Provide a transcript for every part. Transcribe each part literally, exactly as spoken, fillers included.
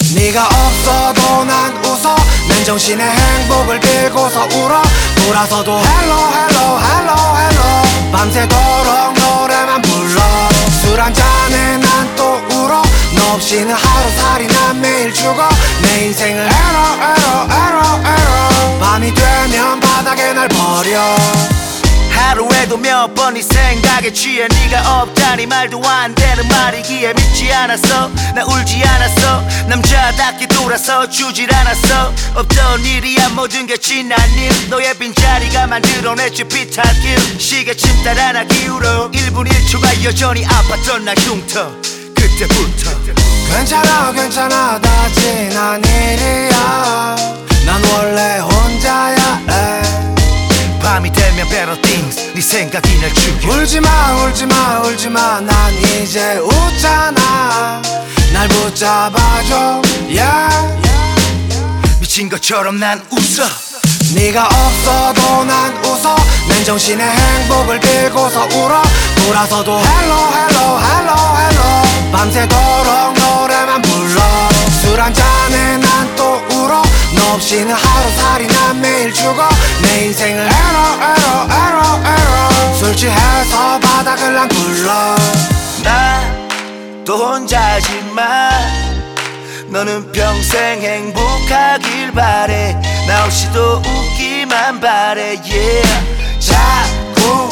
네가 없어도 난 웃어 맨정신에 행복을 빌고서 울어 돌아서도 헬로 헬로 헬로 헬로 밤새도록 노래만 불러 술 한잔에 난 또 울어 너 없이는 하루살이 난 매일 죽어 내 인생을 에러 에러 에러 에러 밤이 되면 바닥에 날 버려 하루에도 몇 번 네 생각에 취해 네가 없다니 말도 안 되는 말이기에 믿지 않았어 나 울지 않았어 남자답게 돌아서 주질 않았어 없던 일이야 모든 게 지난 일 너의 빈자리가 만들어냈지 비탈길 시계침 따라 나 기울어 일 분 일 초가 여전히 아팠던 나 흉터 그때부터 괜찮아 괜찮아 다 지난 일이야 난 원래 혼자야 에이. 밤이 되면 better things 네 생각이 날 죽여 울지마 울지마 울지마 난 이제 웃잖아 날 붙잡아줘 yeah. 미친 것처럼 난 웃어 네가 없어도 난 웃어 맨정신에 행복을 빌고서 울어 돌아서도 헬로 헬로 헬로 헬로 밤새도록 노래만 불러 술 한잔에 난 또 울어 너 없이는 하루살이 난 매일 죽어 내 인생을 에러 에러 에러 에러 술 취해서 바닥을 난 굴러 나 또 혼자지만 너는 평생 행복하길 바래 나 없이도 웃기만 바래 yeah. 자꾸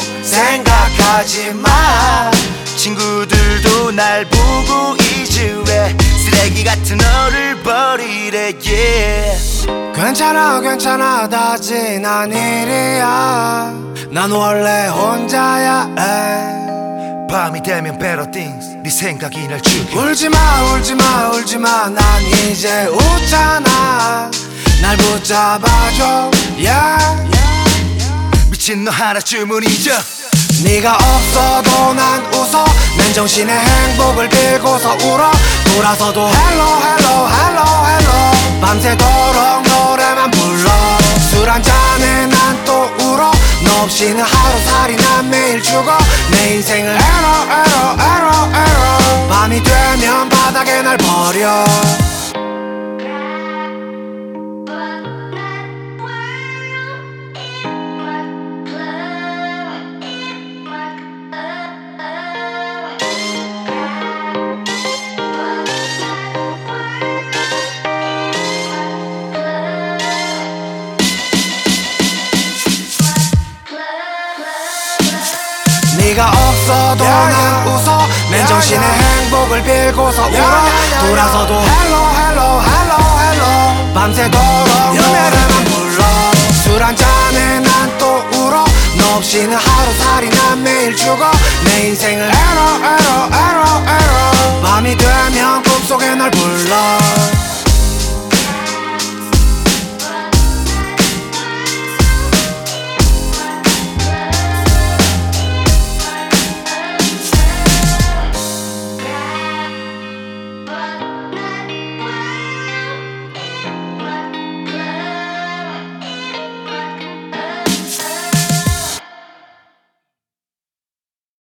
생각하지마 친구들도 날 보고 잊으래 쓰레기 같은 너를 버리래 yeah. 괜찮아 괜찮아 다 지난 일이야 난 원래 혼자야 에이. 밤이 되면 better things 네 생각이 날 죽여 울지마 울지마 울지마 난 이제 웃잖아 날 붙잡아줘 yeah. 미친 너 하나쯤은 잊어 네가 없어도 난 웃어 맨정신에 행복을 빌고서 울어 돌아서도 헬로 헬로 헬로 헬로 밤새도록 노래만 불러 술 한잔에 난 또 울어 너 없이는 하루살이 난 매일 죽어 내 인생을 에러 에러 에러 에러 밤이 되면 바닥에 날 버려 네가 없어도 yeah, 난 yeah. 웃어 맨정신에 yeah, yeah. 행복을 빌고서 yeah, 울어 yeah, yeah, 돌아서도 yeah. 헬로 헬로 헬로 헬로 밤새도록 yeah, 노래만 불러 술 한잔에 난 또 울어 너 없이는 하루살이 난 매일 죽어 내 인생을 에러 에러 에러 에러 밤이 되면 꿈속에 날 불러